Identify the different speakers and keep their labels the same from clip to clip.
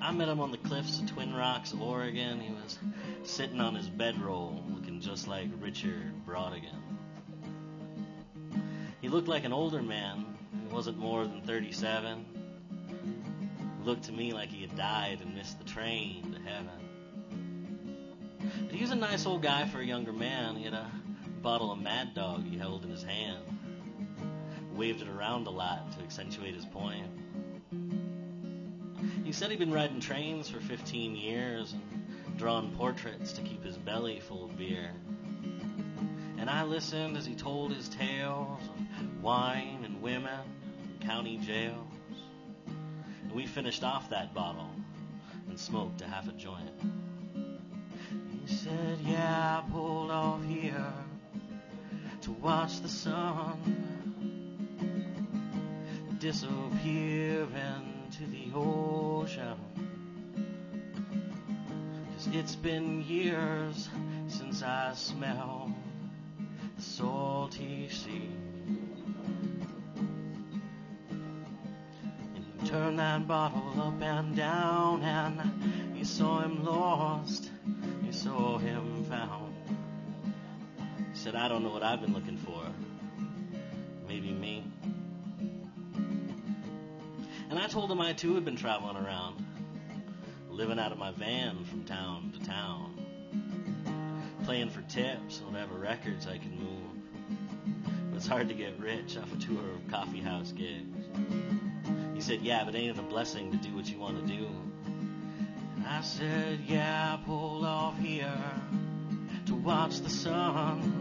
Speaker 1: I met him on the cliffs of Twin Rocks, Oregon. He was sitting on his bedroll, looking just like Richard Brodigan. He looked like an older man. He wasn't more than 37. He looked to me like he had died and missed the train to heaven. But he was a nice old guy for a younger man. He had a bottle of Mad Dog he held in his hand. Waved it around a lot to accentuate his point. He said he'd been riding trains for 15 years and drawn portraits to keep his belly full of beer. And I listened as he told his tales of wine and women and county jails. And we finished off that bottle and smoked a half a joint. He said, yeah, I pulled off here to watch the sun disappear into the ocean. 'Cause it's been years since I smelled the salty sea. And you turned that bottle up and down, and you saw him lost, you saw him found. He said, I don't know what I've been looking for. Maybe me. And I told him I too had been traveling around, living out of my van from town to town, playing for tips on whatever records I could move. But it's hard to get rich off a tour of coffee house gigs. He said, yeah, but ain't it a blessing to do what you want to do? And I said, yeah, I pulled off here to watch the sun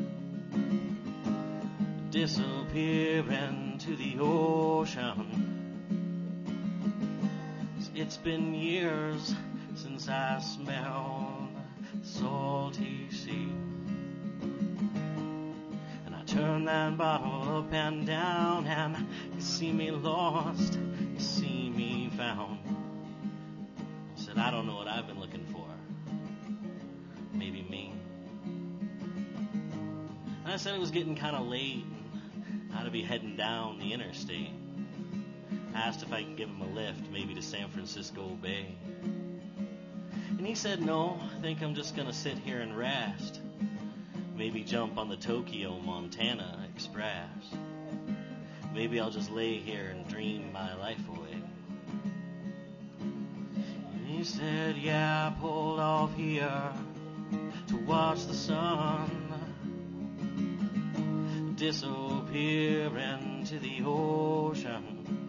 Speaker 1: disappear into the ocean. It's been years since I smelled the salty sea. And I turned that bottle up and down, and you see me lost, you see me found. I said, I don't know what I've been looking for. Maybe me. And I said it was getting kind of late and I'd be heading down the interstate. Asked if I could give him a lift, maybe to San Francisco Bay. And he said, no, I think I'm just going to sit here and rest. Maybe jump on the Tokyo, Montana Express. Maybe I'll just lay here and dream my life away. And he said, yeah, I pulled off here to watch the sun disappear into the ocean.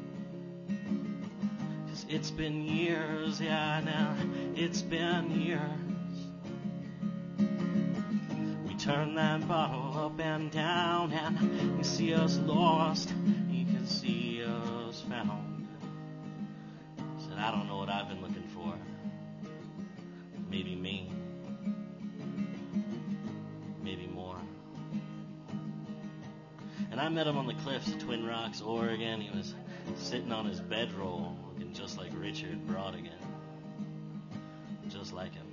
Speaker 1: It's been years, yeah, now it's been years. We turned that bottle up and down, and you see us lost, you can see us found. I said, I don't know what I've been looking for. Maybe me. Maybe more. And I met him on the cliffs of Twin Rocks, Oregon. He was sitting on his bedroll, just like Richard Brodigan. Just like him.